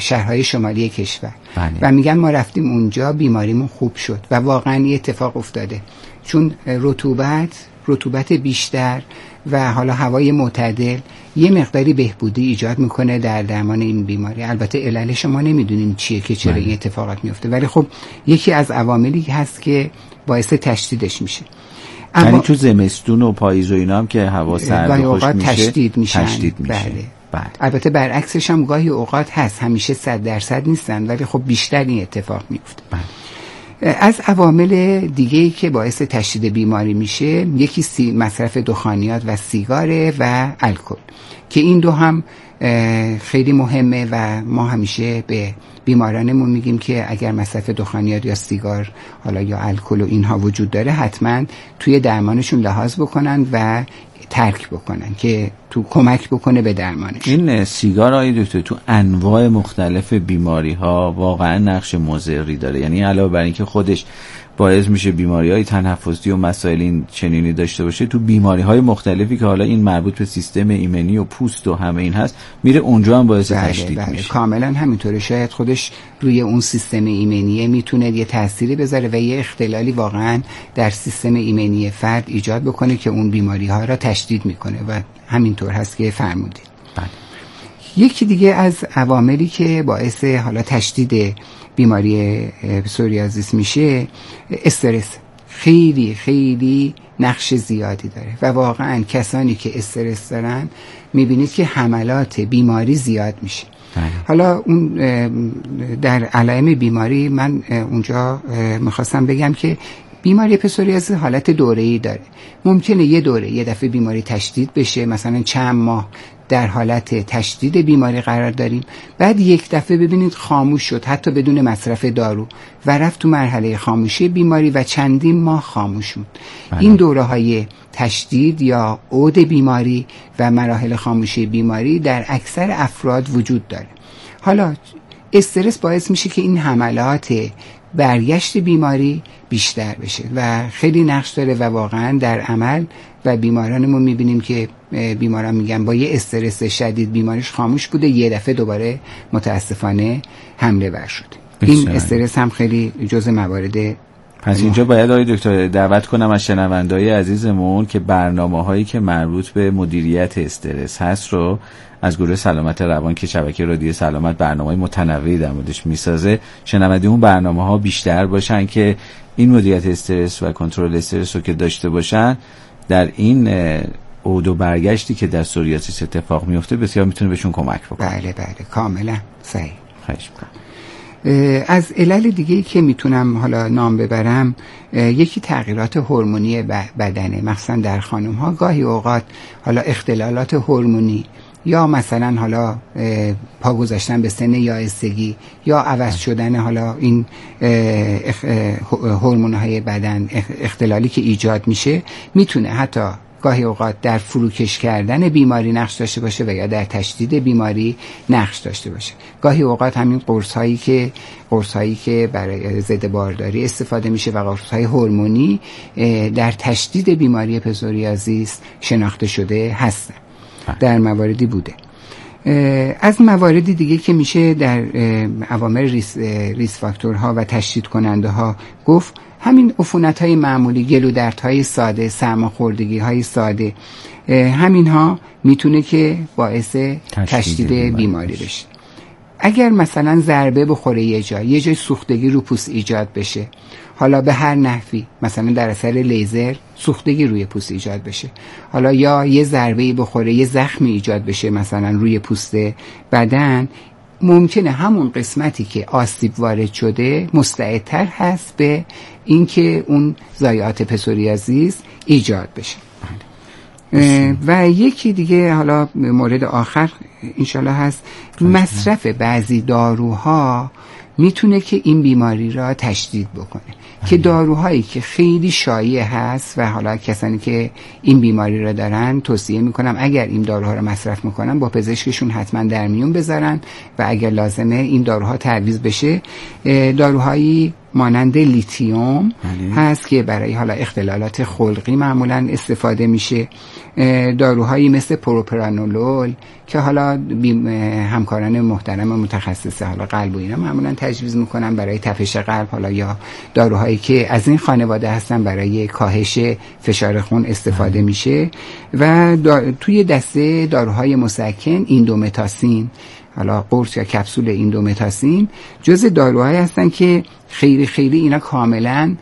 شهرهای شمالی کشور بله. و میگن ما رفتیم اونجا بیماریمون خوب شد و واقعا این اتفاق افتاده، چون رطوبت بیشتر و حالا هوای معتدل یه مقداری بهبودی ایجاد میکنه در درمان این بیماری. البته عللش ما نمیدونیم چیه که چرا این اتفاقات میفته، ولی خب یکی از عواملی هست که باعث تشدیدش میشه. یعنی تو زمستون و پاییز و اینا هم که هوا سرد و خشک میشه تشدید میشه. بله. البته برعکسش هم گاهی اوقات هست، همیشه 100% نیستن، ولی خب بیشتر این اتفاق میفته. از عوامل دیگه‌ای که باعث تشدید بیماری میشه یکی مصرف دخانیات و سیگاره و الکل، که این دو هم خیلی مهمه و ما همیشه به بیمارانمون میگیم که اگر مصرف دخانیات یا سیگار حالا یا الکل و اینها وجود داره حتما توی درمانشون لحاظ بکنن و ترک بکنن که تو کمک بکنه به درمانش. این سیگار آقای دکتر تو انواع مختلف بیماری ها واقعا نقش مضری داره، یعنی علاوه بر اینکه خودش باعث میشه بیماری‌های تنفسی و مسائل این چنینی داشته باشه، تو بیماری‌های مختلفی که حالا این مربوط به سیستم ایمنی و پوست و همه این هست میره اونجا هم باعث تشدید میشه. کاملا همینطوره. شاید خودش روی اون سیستم ایمنی میتونه یه تأثیری بذاره و یه اختلالی واقعا در سیستم ایمنی فرد ایجاد بکنه که اون بیماری‌ها را تشدید میکنه و همینطور هست که فرمودید. یکی دیگه از عواملی که باعث حالا تشدید بیماری پسوریازیس میشه استرس. خیلی خیلی نقش زیادی داره و واقعا کسانی که استرس دارن میبینید که حملات بیماری زیاد میشه. حالا اون در علائم بیماری من اونجا میخواستم بگم که بیماری پسوریازیس حالت دوره‌ای داره. ممکنه یه دفعه بیماری تشدید بشه، مثلا چند ماه در حالت تشدید بیماری قرار داریم، بعد یک دفعه ببینید خاموش شد حتی بدون مصرف دارو و رفت تو مرحله خاموشی بیماری و چندین ماه خاموش شد. این دوره‌های تشدید یا عود بیماری و مراحل خاموشی بیماری در اکثر افراد وجود داره. حالا استرس باعث میشه که این حملات برگشت بیماری بیشتر بشه و خیلی نقش داره و واقعا در عمل و بیمارانمون میبینیم که بیماران میگن با یه استرس شدید بیماریش خاموش بوده، یه دفعه دوباره متاسفانه حمله ور شده. این استرس هم خیلی جزء موارد. پس اینجا باید آقای دکتر دعوت کنم از شنونده‌های عزیزمون که برنامه‌هایی که مربوط به مدیریت استرس هست رو از گروه سلامت روان که شبکه رادیو سلامت برنامه‌های متنوعی در موردش میسازه، شنونده اون برنامه‌ها بیشتر باشن که این مدیریت استرس و کنترل استرس رو که داشته باشن، در این عود و برگشتی که در پسوریازیس اتفاق میفته بسیار میتونه بهشون کمک بکنه. بله کاملا صحیح. خواهش می‌کنم. از علل دیگه‌ای که میتونم حالا نام ببرم یکی تغییرات هورمونی بدنه، مثلا در خانم‌ها گاهی اوقات حالا اختلالات هورمونی یا مثلا حالا پا گذاشتن به سن یائسگی یا عوض شدن حالا این هورمون‌های بدن، اختلالی که ایجاد میشه میتونه حتی گاهی اوقات در فروکش کردن بیماری نقش داشته باشه و یا در تشدید بیماری نقش داشته باشه. گاهی اوقات همین قرص‌هایی که برای ضد بارداری استفاده میشه و قرص‌های هورمونی در تشدید بیماری پسوریازیس شناخته شده هستن. در مواردی بوده. از مواردی دیگه که میشه در عوامل ریس فاکتورها و تشدید کننده ها گفت، همین عفونت‌های معمولی، گلودردهای ساده، سرماخوردگی‌های ساده، همین ها میتونه که باعث تشدید بیماری بشه. اگر مثلا ضربه بخوره یه جای سوختگی رو پوست ایجاد بشه، حالا به هر نحوی، مثلا در اثر لیزر سوختگی روی پوست ایجاد بشه، حالا یا یه ضربه‌ای بخوره یه زخمی ایجاد بشه مثلا روی پوست بدن، ممکنه همون قسمتی که آسیب وارد شده مستعدتر هست به اینکه اون ضایعات پسوریازیس ایجاد بشه. و یکی دیگه حالا مورد آخر انشالله هست، مصرف بعضی داروها میتونه که این بیماری را تشدید بکنه، که داروهایی که خیلی شایع هست و حالا کسانی که این بیماری را دارن توصیه میکنم اگر این داروها را مصرف میکنن با پزشکشون حتما در میون بذارن و اگر لازمه این داروها تعویض بشه. داروهایی مانند لیتیوم هست که برای حالا اختلالات خلقی معمولا استفاده میشه. داروهایی مثل پروپرانولول که حالا همکاران محترم متخصص حالا قلب و اینا معمولا تجویز میکنن برای تپش قلب، حالا یا داروهایی که از این خانواده هستن برای کاهش فشار خون استفاده میشه. و توی دسته داروهای مسکن ایندومتاسین، حالا قرص یا کپسول ایندومتاسین جز داروهایی هستن که خیلی اینا کاملا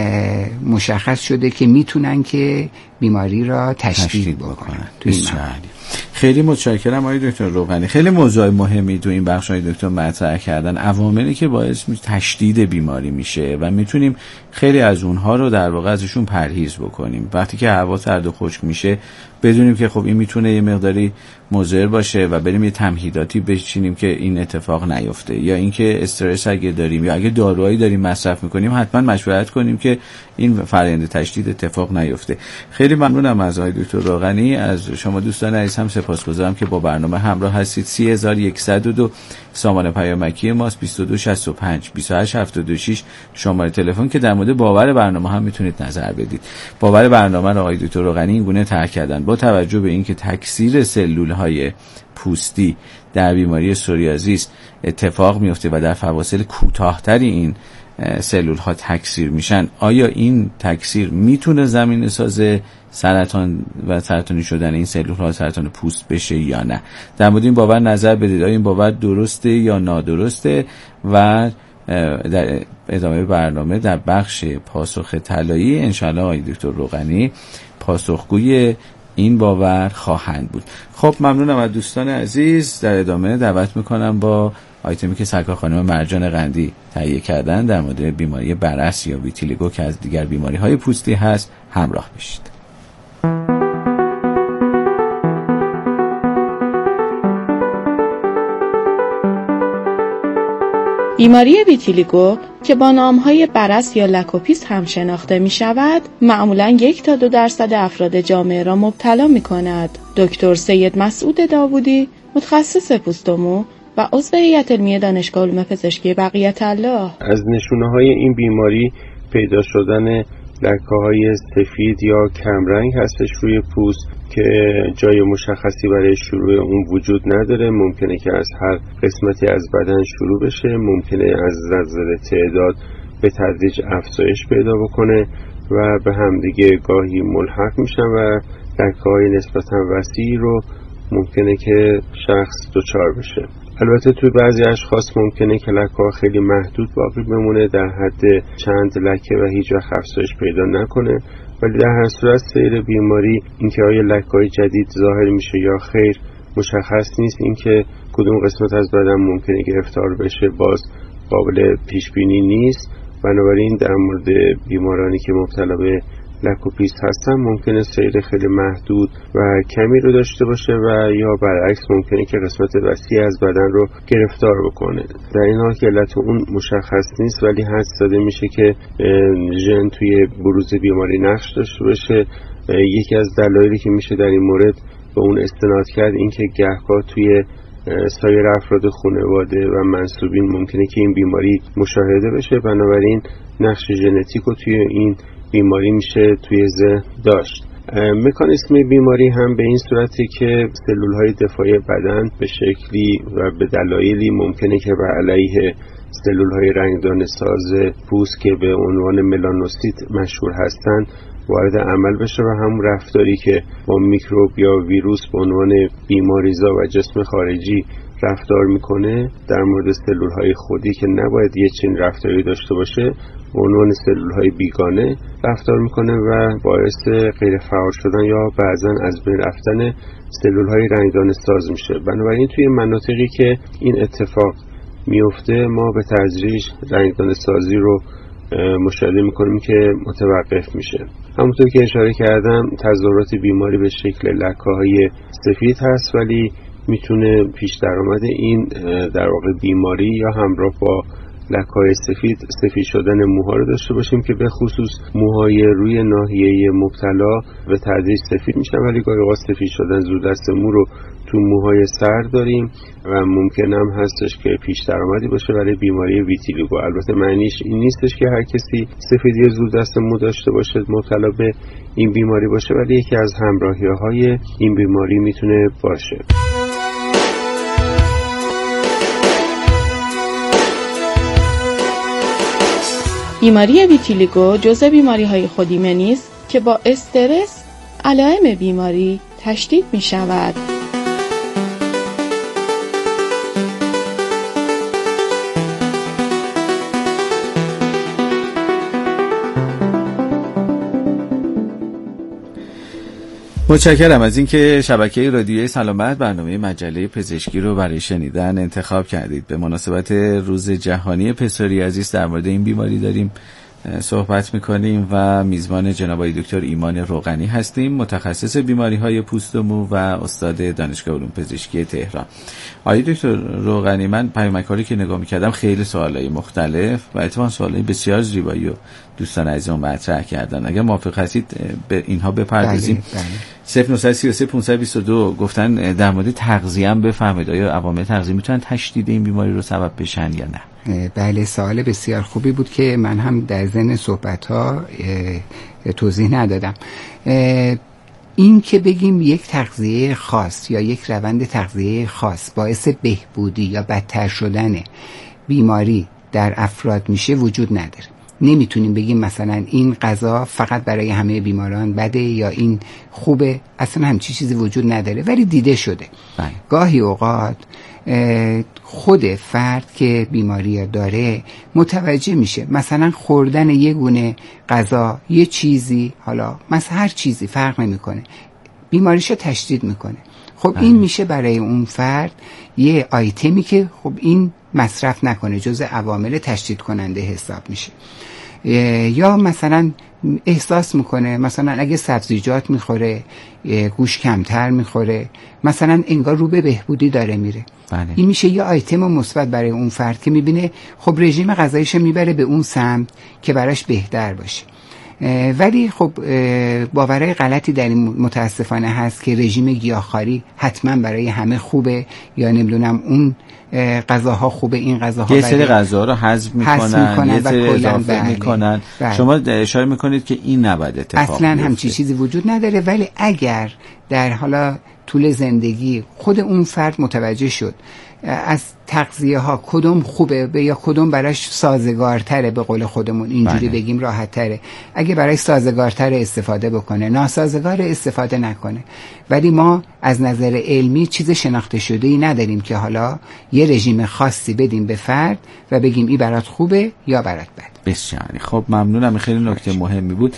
مشخص شده که میتونن که بیماری را تشدید بکنن. خیلی متشکرم آقای دکتر روغنی. خیلی موضوع مهمی تو این بخش های دکتر مطرح کردن، عواملی که باعث تشدید بیماری میشه و میتونیم خیلی از اونها رو در واقع ازشون پرهیز بکنیم. وقتی که هوا سرد و خشک میشه بدونیم که خب این میتونه یه مقداری مضر باشه و بریم یه تمهیداتی بچینیم که این اتفاق نیفته، یا اینکه استرس اگه داریم یا اگه داروهایی داریم مصرف میکنیم حتما مشورت کنیم که این فرآیند تشدید اتفاق نیفته. خیلی ممنونم از آقای دکتر روغنی. از شما دوستان عزیز هم سپاسگزارم که با برنامه همراه هستید. 3102 سامان پیامکی ماست، 2265 2876 شماره تلفن که در مورد باور برنامه هم میتونید نظر بدید. باور برنامه رو آقای دکتر روغنی این گونه طرح کردن با توجه به اینکه تکثیر سلول‌های پوستی در بیماری سوریازیس اتفاق میفته و در فواصل کوتاه‌تری این سلول ها تکثیر میشن، آیا این تکثیر میتونه زمینه ساز سرطان و سرطانی شدن این سلول ها سرطان پوست بشه یا نه؟ در مورد این باور نظر بدید. آیا این باور درسته یا نادرسته؟ و در ادامه برنامه در بخش پاسخ طلایی انشالله آقای دکتر روغنی پاسخگوی این باور خواهند بود. خب ممنونم از دوستان عزیز. در ادامه دعوت میکنم با آیتمی که سرکار خانم مرجان قندی تهیه کردن در مورد بیماری برس یا ویتیلیگو که از دیگر بیماری های پوستی هست همراه بشید. بیماری ویتیلیگو که با نامهای برس یا لکوپیس هم شناخته می شود، معمولاً 1 تا 2% افراد جامعه را مبتلا می کند. دکتر سید مسعود داوودی، متخصص پوست و مو و عضو هیئت علمی دانشگاه علوم پزشکی بقیت الله، از نشونه‌های این بیماری پیدا شدن لکه‌های سفید یا کمرنگ هستش روی پوست که جای مشخصی برای شروع اون وجود نداره. ممکنه که از هر قسمتی از بدن شروع بشه، ممکنه از نظر تعداد به تدریج افزایش پیدا بکنه و به همدیگه گاهی ملحق میشن و لکه‌های نسبتاً وسیعی رو ممکنه که شخص دچار بشه. البته توی بعضی اشخاص ممکنه که لکه‌ها خیلی محدود باقی بمونه، در حد چند لکه و هیچ وقت افزایش پیدا نکنه، ولی در هر صورت سیر بیماری اینکه آیا لکه‌های جدید ظاهر میشه یا خیر مشخص نیست. اینکه کدوم قسمت از بدن ممکنه گرفتار بشه باز قابل پیش بینی نیست. بنابراین در مورد بیمارانی که مبتلا به لکوپیس هستن ممکنه سیر خیلی محدود و کمی رو داشته باشه و یا برعکس ممکنه که قسمت وسیع از بدن رو گرفتار بکنه. در این حال که علت اون مشخص نیست ولی حدس زده میشه که ژن توی بروز بیماری نقش داشته باشه. یکی از دلایلی که میشه در این مورد به اون استناد کرد این که گهگاه توی سایر افراد خانواده و منسوبین ممکنه که این بیماری مشاهده بشه، بنابراین نقش ژنتیک رو توی این بیماری میشه توی ذهن داشت. مکانیسم بیماری هم به این صورتی که سلول‌های دفاعی بدن به شکلی و به دلایلی ممکنه که بر علیه سلول‌های رنگدان ساز پوست که به عنوان ملانوسیت مشهور هستند وارد عمل بشه و همون رفتاری که با میکروب یا ویروس به عنوان بیماریزا و جسم خارجی رفتار میکنه در مورد سلول‌های خودی که نباید یه چنین رفتاری داشته باشه به عنوان سلول‌های بیگانه رفتار میکنه و باعث غیر فعال شدن یا بعضن از بین رفتن سلول‌های رنگدان ساز میشه. بنابراین توی مناطقی که این اتفاق میفته ما به تدریج رنگدان سازی رو مشاهده میکنیم که متوقف میشه. همونطور که اشاره کردم تظاهرات بیماری به شکل لکه‌های سفید هست ولی میتونه پیش درآمد این در واقع بیماری یا همراه با لکه‌های سفید شدن موها رو داشته باشیم که به خصوص موهای روی ناحیه مبتلا به تدریج سفید میشن، ولی گاهی اوقات سفید شدن زودرس مو رو تو موهای سر داریم و ممکن هم هستش که پیش درآمدی باشه برای بیماری ویتیلیگو. البته معنیش این نیستش که هر کسی سفیدی زودرس مو داشته باشه مبتلا به این بیماری باشه، ولی یکی از همراهی‌های این بیماری میتونه باشه. بیماری ویتیلیگو جزء بیماری‌های خودایمنی است که با استرس علائم بیماری تشدید می‌شود. متشکرم از اینکه شبکه رادیوی سلامت برنامه مجله پزشکی رو برای شنیدن انتخاب کردید. به مناسبت روز جهانی پسوریازیس در مورد این بیماری داریم صحبت میکنیم و میزبان جناب آقای دکتر ایمان روغنی هستیم، متخصص بیماری‌های پوست و مو و استاد دانشگاه علوم پزشکی تهران. آقای دکتر روغنی، من پیامک‌هایی که نگاه میکردم خیلی سوالای مختلف و اتفاقاً سوالای بسیار زیبایی و دوستان عزیزم مطرح کردن. اگر موافق هستید به اینها بپردازیم. 0933 522 گفتن در مورد تغذیه هم بفرمایید، آیا عوامل تغذیه میتونن تشدید این بیماری رو سبب بشن یا نه؟ بله، سوال بسیار خوبی بود که من هم در ضمن صحبت‌ها توضیح ندادم. این که بگیم یک تغذیه خاص یا یک روند تغذیه خاص باعث بهبودی یا بدتر شدن بیماری در افراد میشه وجود نداره. نمیتونیم بگیم مثلا این غذا فقط برای همه بیماران بده یا این خوبه، اصلا همچی چیزی وجود نداره، ولی دیده شده. گاهی اوقات خود فرد که بیماری داره متوجه میشه مثلا خوردن یه گونه غذا، یه چیزی، حالا مثلا هر چیزی فرق نمیکنه، بیماریشو تشدید میکنه. خب این میشه برای اون فرد یه آیتمی که خب این مصرف نکنه، جزء عوامل تشدید کننده حساب میشه. یا مثلا احساس میکنه مثلا اگه سبزیجات میخوره گوشت کمتر میخوره، مثلا انگار رو به بهبودی داره میره. این میشه یه آیتم مثبت برای اون فرد که میبینه خب رژیم غذاییش میبره به اون سمت که براش بهتر باشه. ولی خب باورهای غلطی در این متاسفانه هست که رژیم گیاهخواری حتما برای همه خوبه یا نمیدونم اون غذاها خوبه، این غذاها یه سری غذاها رو حذف میکنن یه سری اضافه میکنن. شما اشاره میکنید که این نباید اتفاق بیفته. اصلا همچی چیزی وجود نداره، ولی اگر در حالا طول زندگی خود اون فرد متوجه شد از تغذیه ها کدوم خوبه یا کدوم براش سازگارتره، به قول خودمون اینجوری بگیم راحت تره، اگه برای سازگارتر استفاده بکنه، ناسازگار استفاده نکنه. ولی ما از نظر علمی چیز شناخته شده‌ای نداریم که حالا یه رژیم خاصی بدیم به فرد و بگیم این برات خوبه یا برات بد. بسیار خب، ممنونم، خیلی نکته مهمی بود.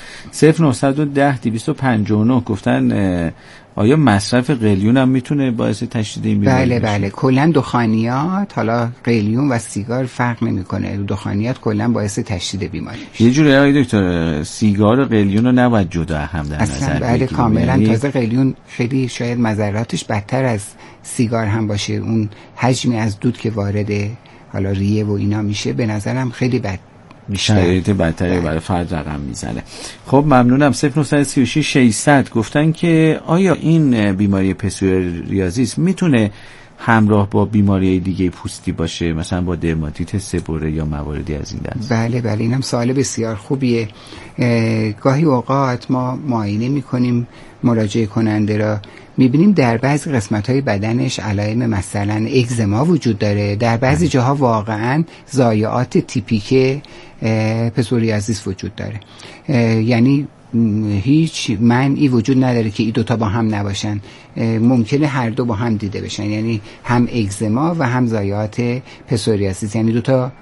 0910 259 گفتن آیا مصرف قلیون هم میتونه باعث تشدید این بیماری بشه؟ بله، کلا دخانیات، حالا قلیون و سیگار فرق نمیکنه، دخانیات کلا باعث تشدید بیماری میشه. یه جوری آقای دکتر سیگار و قلیون رو نباید جدا هم در نظر بگیریم. بله کاملا. تازه قلیون خیلی شاید مضراتش بدتر از سیگار هم باشه. اون حجمی از دود که وارد حالا ریه و اینا میشه به نظرم خیلی بد، شرایط بدتری برای فرد رقم میزنه. خب ممنونم. 0936 600 گفتن که آیا این بیماری پسوریازیس میتونه همراه با بیماری دیگه پوستی باشه، مثلا با درماتیت سبوره یا مواردی از این دست؟ بله، اینم سوال بسیار خوبیه. گاهی اوقات ما معاینه میکنیم مراجعه کننده را، میبینیم در بعضی قسمت‌های بدنش علائم مثلا اگزما وجود داره، در بعضی جاها واقعاً ضایعات تیپیک پسوریازیس وجود داره. یعنی هیچ معنی وجود نداره که این دوتا با هم نباشن، ممکنه هر دو با هم دیده بشن، یعنی هم اگزما و هم ضایعات پسوریازیس، یعنی دوتا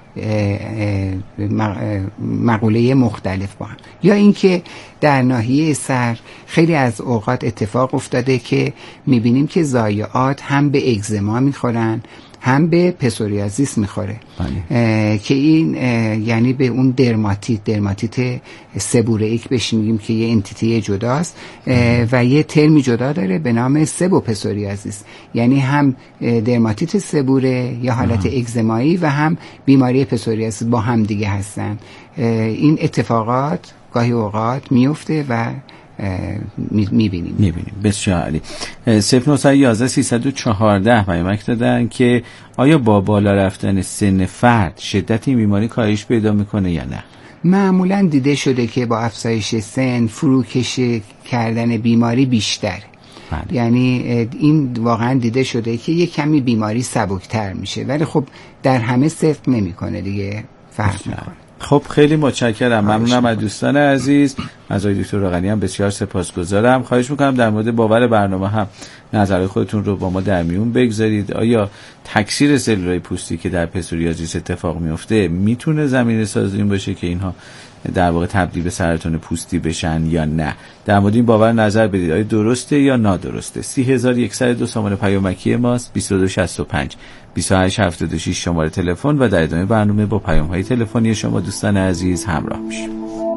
مقوله مختلف با هم. یا اینکه در ناحیه سر خیلی از اوقات اتفاق افتاده که میبینیم که ضایعات هم به اگزما میخورن، هم به پسوریازیس میخوره که این یعنی به اون درماتیت سبورئیک بهش میگیم که یه انتیته جداست و یه ترمی جدا داره به نام سبوپسوریازیس، یعنی هم درماتیت سبوره یا حالت اگزمایی و هم بیماری پسوریازیس با هم دیگه هستن. این اتفاقات گاهی اوقات میفته و میبینیم. بسیار عالی. 0911 314 پیامک دادن که آیا با بالا رفتن سن فرد شدت این بیماری کاهش پیدا میکنه یا نه؟ معمولا دیده شده که با افزایش سن فروکش کردن بیماری بیشتر، یعنی این واقعا دیده شده که یک کمی بیماری سبکتر میشه، ولی خب در همه صدق نمیکنه دیگه، فرق میکنه. خب خیلی متشکرم، ممنونم از دوستان عزیز، از آقای دکتر راغنی هم بسیار سپاسگزارم. خواهش میکنم در مورد باور برنامه هم نظرهای خودتون رو با ما در میون بگذارید. آیا تکثیر سلولای پوستی که در پسوریازیس اتفاق میفته میتونه زمینه ساز این باشه که اینها در واقع تبدیل به سرطان پوستی بشن یا نه؟ در مورد این باور نظر بدید، آیا درسته یا نادرسته؟ 30102 سامانه پیامکی ماست، 2265 2876 شماره تلفن و در ادامه برنامه با پیام‌های تلفنی شما دوستان عزیز همراه میشیم.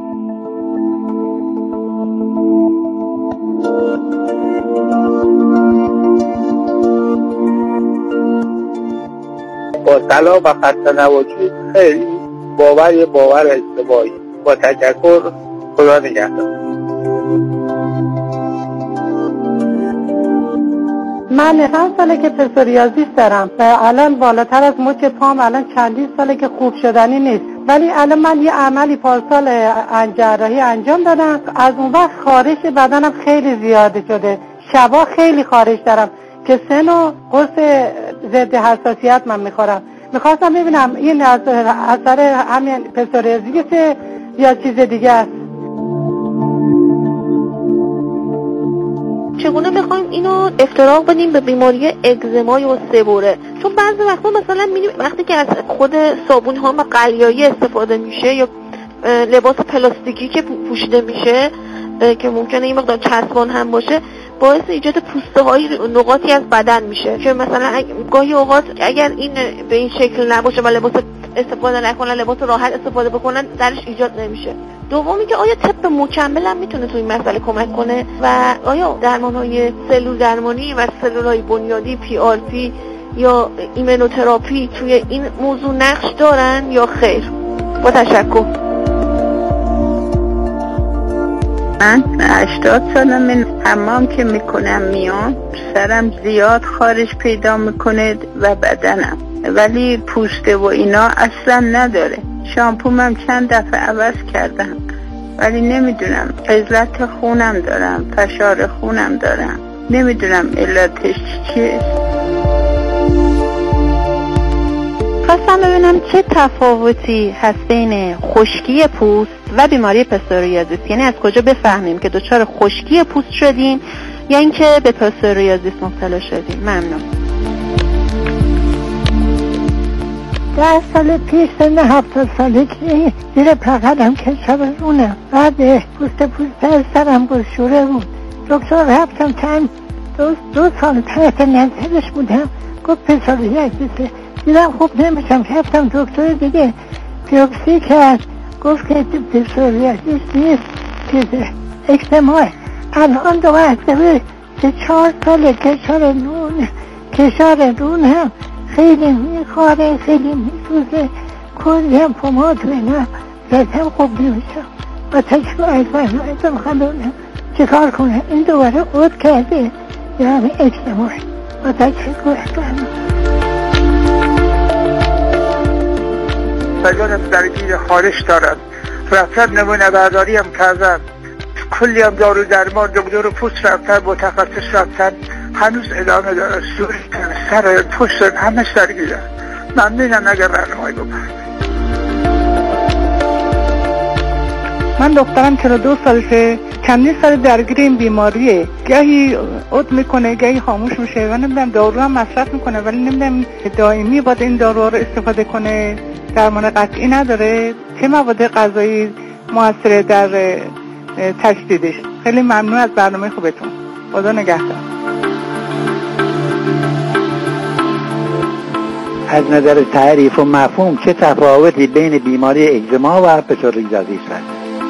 با سلام و خسته نباشید. خیلی باور اشتباهی. با تشکر، خدا نگهدار. من چند ساله که پسوریازیس دارم و الان بالاتر از مچ پام الان چندین ساله که خوب شدنی نیست، ولی الان من یه عملی پارسال جراحی انجام دادم، از اون وقت خارش بدنم خیلی زیاده شده، شبا خیلی خارش دارم که سن و قرص ضد حساسیت من میخورم. میخواستم ببینم این از اثر همین پسوریازیس یا چیز دیگه است. چگونه بخوایم اینو افتراق بدیم به بیماری اگزمای و سبوره؟ چون بعضی وقتا مثلا می‌بینیم وقتی که از خود صابون ها و قلیایی استفاده میشه یا لباس پلاستیکی که پوشیده میشه که ممکنه این مقدار چسبان هم باشه، باعث ایجاد پوسته های نقاطی از بدن میشه که مثلا گاهی اوقات اگر این به این شکل نباشه و لباس استفاده نکنن، لباس راحت استفاده بکنن، درش ایجاد نمیشه. دومی که آیا طب مکمل هم میتونه تو این مسئله کمک کنه و آیا درمان‌های سلول درمانی و سلول‌های بنیادی PRP یا ایمنوتراپی توی این موضوع نقش دارن یا خیر؟ با تشکر. من 80 سالمه، حمام که میکنم میام سرم زیاد خارش پیدا میکنه و بدنم، ولی پوسته و اینا اصلا نداره. شامپومم چند دفعه عوض کردم ولی نمیدونم، عضلت خونم دارم، فشار خونم دارم، نمیدونم علتش چیه. خواستم ببینم چه تفاوتی هست بین خشکی پوست و بیماری پسوریازیس، یعنی از کجا بفهمیم که دچار خشکی پوست شدیم یا اینکه به پسوریازیس مبتلا شدیم. ممنون. 10 سال پیش سن 70 سالگی زیر پقدم کشم رونه، بعد پوست سرم گشوره بود. دکتر رفتم چند دو سال تحت نظرش بودم، گفت پسوریازیسه. دیدم خوب نمیشم، رفتم دکتر دیگه بیوپسی کرد، گفت که پسوریازیس نیست، چیزه اکزما. الان دو هفته 4 سال کشار رون هم خیلی میخواره، خیلی میسوزه، کلی هم پماد بینم زدم، خوب نمیشم. با تشکر از برنامه‌تون خواهدونم چه کار کنم. این دوباره عود کرده یعنی اکزما. با تشکر از برنامه. سجانم درگیر خارش دارد، رفتن نمونه برداری هم کردن، کلی هم دارو درمان، دکتر پوست رفتن، متخصص رفتن، هنوز ادامه داره. سوری سر پوست همه درگیره. ممنونم اگر برنامه بکنم. من دخترم 42 سالشه، چندین سال درگیر این بیماریه، گاهی عد میکنه گاهی خاموش میشه و نمیدونم دارو هم مصرف میکنه ولی نمیدونم دائمی باید این دارو رو استفاده کنه، درمان قطعی نداره. چه مواد غذایی موثره در تشدیدش؟ خیلی ممنون از برنامه خوبتون، خدا نگهدار. از نظر تعریف و مفهوم چه تفاوتی بین بیماری اگزما و پسوریازیس هست؟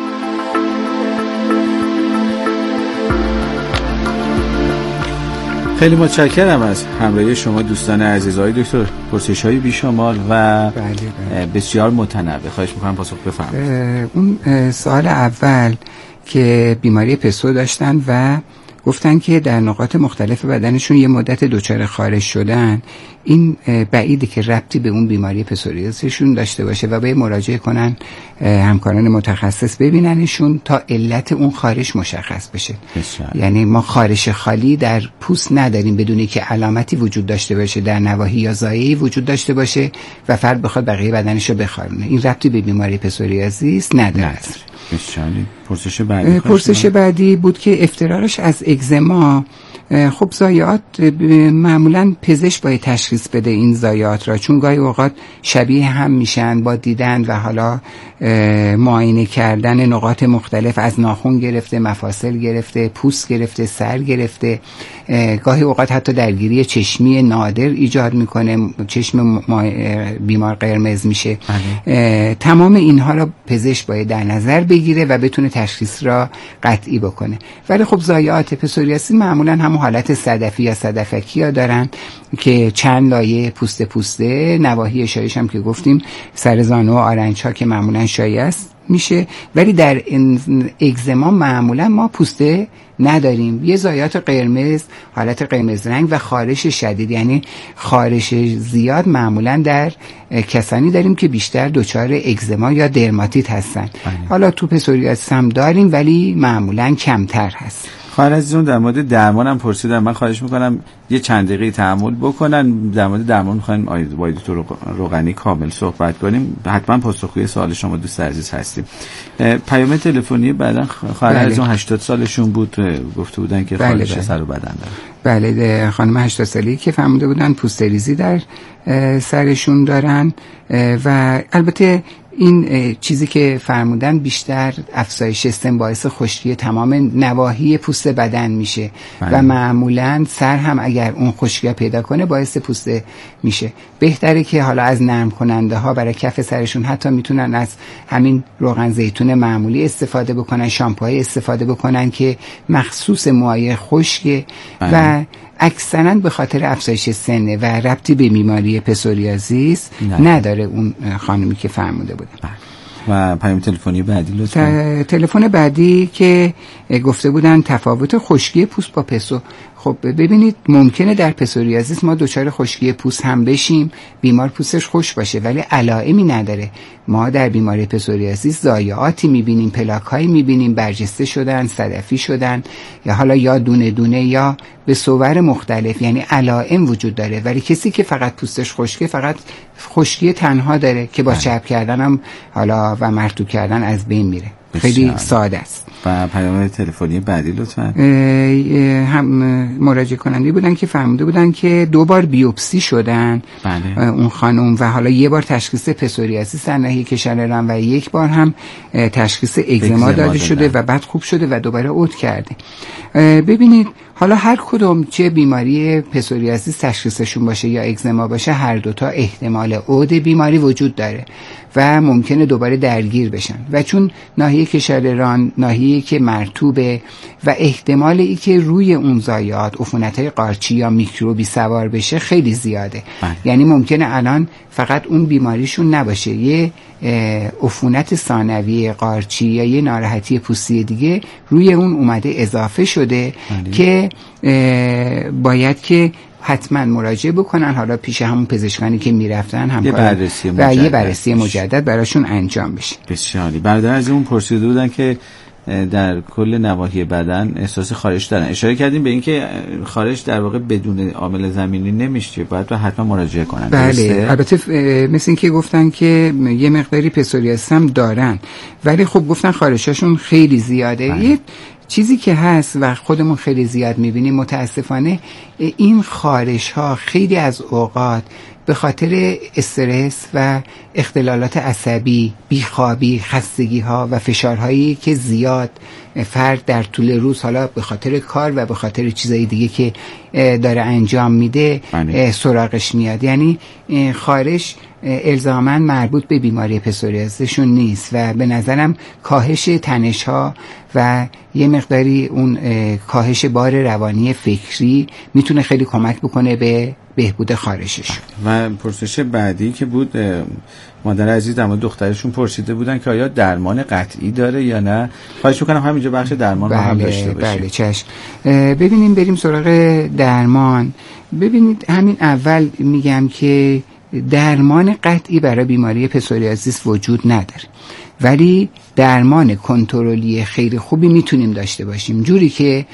خیلی متشکرم از همراهی شما دوستان عزیز. آقای دکتر، پرسش‌های بیشمار و بسیار متنوع. خواهش می‌کنم پاسخ بفرمایید. اون سوال اول که بیماری پسو داشتن و گفتن که در نقاط مختلف بدنشون یه مدت دچار خارش شدن، این بعیده که ربطی به اون بیماری پسوریازیسشون داشته باشه و به مراجعه کنن همکاران متخصص ببیننشون تا علت اون خارش مشخص بشه. یعنی ما خارش خالی در پوست نداریم بدونی که علامتی وجود داشته باشه در نواحی یا زایعه‌ای وجود داشته باشه و فرد بخواد بقیه بدنشو بخارونه. این ربطی به بیماری پسوریازیس نداره. پرسش بعدی بود که افترارش از اگزما. خب ضایعات معمولا پزشک باید تشخیص بده این ضایعات را، چون گاهی اوقات شبیه هم میشن با دیدن و حالا معاینه کردن نقاط مختلف از ناخن گرفته، مفاصل گرفته، پوست گرفته، سر گرفته، گاهی اوقات حتی درگیری چشمی نادر ایجاد میکنه، چشم بیمار قرمز میشه. تمام اینها را پزشک باید در نظر بگیره و بتونه تشخیص را قطعی بکنه. ولی خب ضایعات پسوریازیس معمولا همون حالت صدفی یا صدفکی ها دارن که چند لایه پوسته نواحی شایعش هم که گفتیم سر زانو و آرنج ها که معمولا شایع است میشه. ولی در اگزما معمولا ما پوسته نداریم، یه ضایعات قرمز، حالت قرمز رنگ و خارش شدید، یعنی خارش زیاد معمولا در کسانی داریم که بیشتر دچار اگزما یا درماتیت هستن. حالا تو پسوریازیس هم داریم ولی معمولا کمتر هست. خواهر عزیزون در مورد درمان هم پرسیدن. من خواهش میکنم یه چند دقیقه تأمل بکنن. در مورد درمان میخوایم آقای دکتر روغنی کامل صحبت کنیم. حتما پاسخگوی سوال شما دوست عزیز هستیم. پیام تلفنی بعدن خواهر عزیزون 80 سالشون بود، گفته بودن که خارش سر و بدن داره. بله، خانم 80 ساله‌ای که فهمیده بودن پوست ریزی در سرشون دارن و البته این چیزی که فرمودن بیشتر افزایش سن باعث خشکی تمام نواحی پوست بدن میشه و معمولا سر هم اگر اون خشکی پیدا کنه باعث پوسته میشه. بهتره که حالا از نرم کننده ها برای کف سرشون حتی میتونن از همین روغن زیتون معمولی استفاده بکنن، شامپوهای استفاده بکنن که مخصوص موهای خشک و اکثرا به خاطر افزایش سن و ربطی به بیماری پسوریازیس نداره اون خانمی که فرموده بودن. و پیام تلفنی بعدی لطفا. تلفن بعدی که گفته بودن تفاوت خشکی پوست با پسو. خب ببینید ممکنه در پسوریازیس ما دچار خشکی پوست هم بشیم، بیمار پوستش خشک باشه ولی علائمی نداره. ما در بیماری پسوریازیس ضایعاتی میبینیم، پلاک‌هایی میبینیم برجسته شدن، صدفی شدن یا حالا یا دونه دونه یا به صور مختلف، یعنی علائم وجود داره. ولی کسی که فقط پوستش خشکه فقط خشکی تنها داره که با چرب کردن هم حالا و مرطوب کردن از بین میره. خیلی ساده است. و پیام تلفنی بعدی لطفا. هم مراجعه کننده بودن که فهمیده بودن که 2 بار بیوپسی شدن اون خانم و حالا 1 بار تشخیص پسوریازیس در ناحیه کشلران و 1 بار هم تشخیص اگزما داده شده و بعد خوب شده و دوباره عود کرده. ببینید حالا هر کدوم چه بیماری پسوریازیس تشخیصشون باشه یا اگزما باشه، هر دوتا احتمال عود بیماری وجود داره و ممکنه دوباره درگیر بشن و چون ناحیه کشلران ناحیه که مرطوبه و احتمال ای که روی اون ضایعات عفونت‌های قارچی یا میکروبی سوار بشه خیلی زیاده. یعنی ممکنه الان فقط اون بیماریشون نباشه، یه عفونت ثانوی قارچی یا یه ناراحتی پوستی دیگه روی اون اومده اضافه شده که باید که حتما مراجعه بکنن، حالا پیش همون پزشکانی که میرفتن همکار و یه بررسی مجدد براشون انجام بشه. بسیاری. برادر از اون پرسیده بودن که در کل نواحی بدن احساس خارش دارن. اشاره کردیم به اینکه خارش در واقع بدون عامل زمینی نمیشه، باید حتما مراجعه کنن. بله، البته مثل این که گفتن که یه مقداری پسوریازیس هم دارن ولی خب گفتن خارشاشون خیلی زیاده. یه چیزی که هست و خودمون خیلی زیاد میبینیم متاسفانه، این خارش ها خیلی از اوقات به خاطر استرس و اختلالات عصبی، بیخوابی، خستگی ها و فشارهایی که زیاد فرد در طول روز حالا به خاطر کار و به خاطر چیزای دیگه که داره انجام میده سراغش میاد. یعنی خارش الزاماً مربوط به بیماری پسوریازیسشون نیست و به نظرم کاهش تنش ها و یه مقداری اون کاهش بار روانی فکری میتونه خیلی کمک بکنه به بهبود خارشش. و پرسش بعدی که بود، مادر عزیز در مورد دخترشون پرسیده بودن که آیا درمان قطعی داره یا نه. خواهش میکنم همینجا بخش درمان رو هم داشته باشیم. بله چشم. ببینیم بریم سراغ درمان. ببینید همین اول میگم که درمان قطعی برای بیماری پسوریازیس وجود نداره، ولی درمان کنترلی خیلی خوبی میتونیم داشته باشیم، جوری که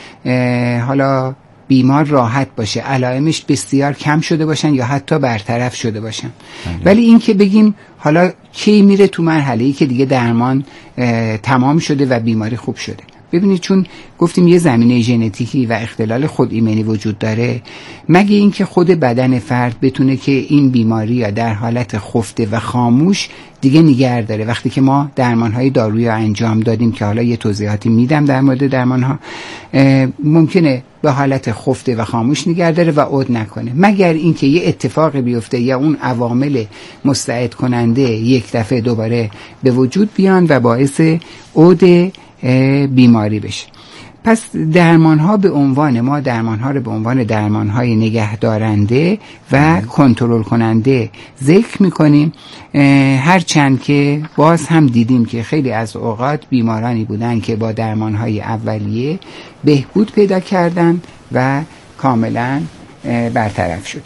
حالا بیمار راحت باشه، علائمش بسیار کم شده باشن یا حتی برطرف شده باشن. ولی این که بگیم حالا کی میره تو مرحله‌ای که دیگه درمان تمام شده و بیماری خوب شده. ببینید چون گفتیم یه زمینه ژنتیکی و اختلال خود ایمنی وجود داره، مگه اینکه خود بدن فرد بتونه که این بیماری یا در حالت خفته و خاموش دیگه نگه داره. وقتی که ما درمان‌های دارویی انجام دادیم که حالا یه توضیحاتی میدم در مورد درمان‌ها، ممکنه به حالت خفته و خاموش نگه داره و عود نکنه، مگر اینکه یه اتفاق بیفته یا اون عوامل مستعد کننده یک دفعه دوباره به وجود بیان و باعث عود بیماری بشه. پس درمان‌ها به عنوان ما درمان‌ها رو به عنوان درمان‌های نگهدارنده و کنترل کننده ذکر می‌کنیم، هرچند که باز هم دیدیم که خیلی از اوقات بیمارانی بودن که با درمان‌های اولیه بهبود پیدا کردن و کاملاً برطرف شد.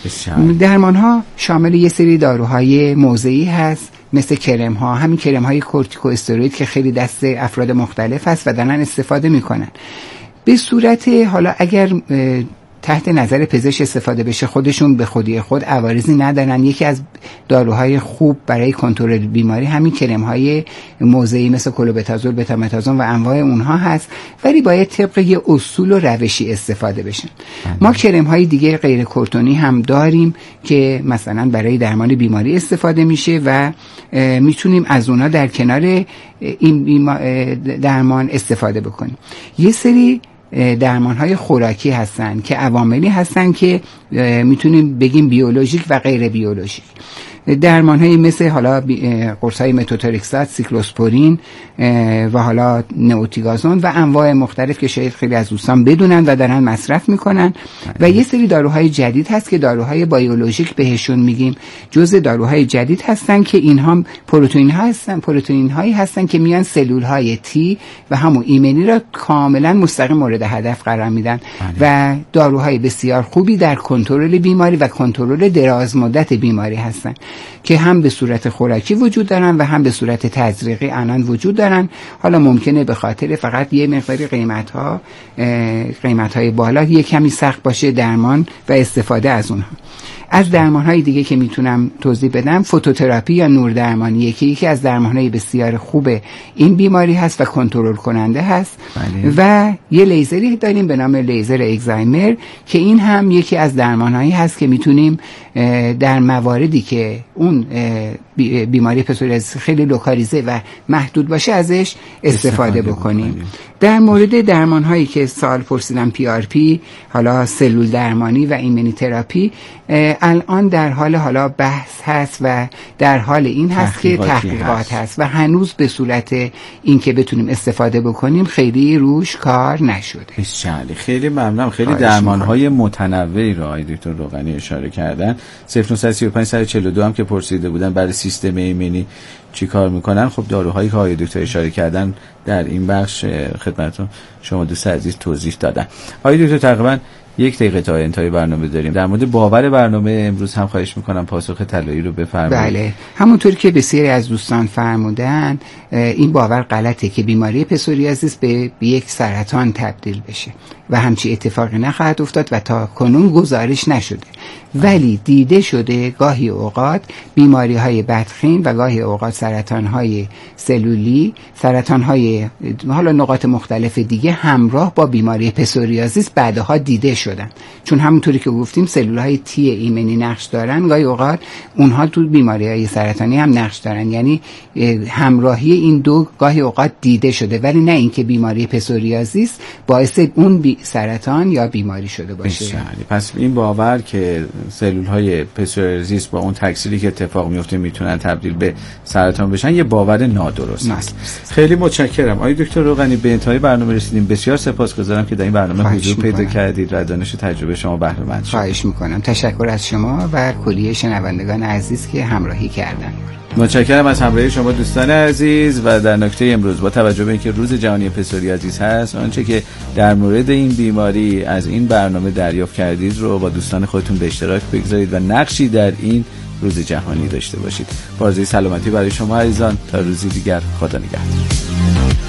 درمان‌ها شامل یه سری داروهای موضعی هست، مثل کرم ها، همین کرم های کورتیکو استروئید که خیلی دست افراد مختلف هست و دارن استفاده میکنن. به صورت حالا اگر تحت نظر پزشک استفاده بشه خودشون به خودی خود عوارضی ندارن. یکی از داروهای خوب برای کنترل بیماری همین کرم های موضعی مثل کلوبتازول، بتامتازون و انواع اونها هست، ولی باید طبق یه اصول و روشی استفاده بشن. ما کرم های دیگه غیر کورتونی هم داریم که مثلا برای درمان بیماری استفاده میشه و میتونیم از اونها در کنار این درمان استفاده بکنیم. یه سری درمان‌های خوراکی هستن که عواملی هستن که میتونیم بگیم بیولوژیک و غیر بیولوژیک. درمان‌های مثل حالا قرص‌های متوترکسات، سیکلوسپورین و حالا نئوتیگازون و انواع مختلف که شاید خیلی از دوستان بدونن و دارن مصرف میکنن. و یه سری داروهای جدید هست که داروهای بیولوژیک بهشون میگیم، جزء داروهای جدید هستن که اینها پروتئین‌هایی هستن که میان سلول‌های تی و همون ایمنی را کاملا مستقیم مورد هدف قرار میدن و داروهای بسیار خوبی در کنترل بیماری و کنترل دراز مدت بیماری هستن که هم به صورت خوراکی وجود دارن و هم به صورت تزریقی الان وجود دارن. حالا ممکنه به خاطر فقط یه مقداری قیمت‌های بالا یه کمی سخت باشه درمان و استفاده از اونها. از درمان‌های دیگه که میتونم توضیح بدم، فوتوتراپی یا نور درمانیه که یکی از درمان‌های بسیار خوب این بیماری هست و کنترل کننده هست. و یه لیزری داریم به نام لیزر اگزایمر که این هم یکی از درمان‌هایی هست که میتونیم در مواردی که اون بیماری پسوریازیس خیلی لوکالیزه و محدود باشه ازش استفاده بکنیم. در مورد درمان‌هایی که سوال پرسیدم PRP، حالا سلول درمانی و ایمنی تراپی، الان در حال بحث هست و در حال این هست که تحقیقات هست و هنوز به صورت این که بتونیم استفاده بکنیم خیلی روش کار نشده. خیلی ممنونم. خیلی درمان‌های متنوعی رو آقای دکتر روغنی اشاره کردن. 0935 هم که پرسیده بودن برای سیستم ایمنی چی کار میکنن. خب داروهایی که آقای دکتر اشاره کردن در این بخش خدمتتون شما دوست عزیز توضیح دادن. آقای دکتر تقریبا 1 دقیقه تا انتهای برنامه داریم. در مورد باور برنامه امروز هم خواهش میکنم پاسخ طلایی رو بفرمایید. بله، همونطور که بسیاری از دوستان فرمودن این باور غلطه که بیماری پسوریازیس به یک سرطان تبدیل بشه و همچی اتفاقی نخواهد افتاد و تا کنون گزارش نشده. ولی دیده شده گاهی اوقات بیماری های بدخیم و گاهی اوقات سرطان های سلولی، سرطان های حالا نقاط مختلف دیگه همراه با بیماری پسوریازیس بعدها دیده شدن. چون همونطوری که گفتیم سلول های تی ایمنی نقش دارن، گاهی اوقات اونها تو بیماری های سرطانی هم نقش دارن، یعنی همراهی این دو گاهی اوقات دیده شده، ولی نه اینکه بیماری پسوریازیس باعث اون سرطان یا بیماری شده باشه. پس این باور که سلول های پسوریازیس با اون تکثیری که اتفاق میفته میتونن تبدیل به سرطان بشن یه باور نادرست است. خیلی متشکرم آقای دکتر روغنی، به انتهای برنامه رسیدیم. بسیار سپاسگزارم که در این برنامه حضور پیدا کردید و دانش و تجربه شما بهره مند شد. خواهش میکنم. تشکر از شما و کلیه شنوندگان عزیز که همراهی کردن. متشکرم از همراهی شما دوستان عزیز. و در نکته امروز با توجه به اینکه روز جهانی پسوریازیس هست، آنچه که در مورد این بیماری از این برنامه دریافت کردید رو با دوستان خودتون به اشتراک بگذارید و نقشی در این روز جهانی داشته باشید. با آرزوی سلامتی برای شما عزیزان، تا روزی دیگر، خدا نگهدار.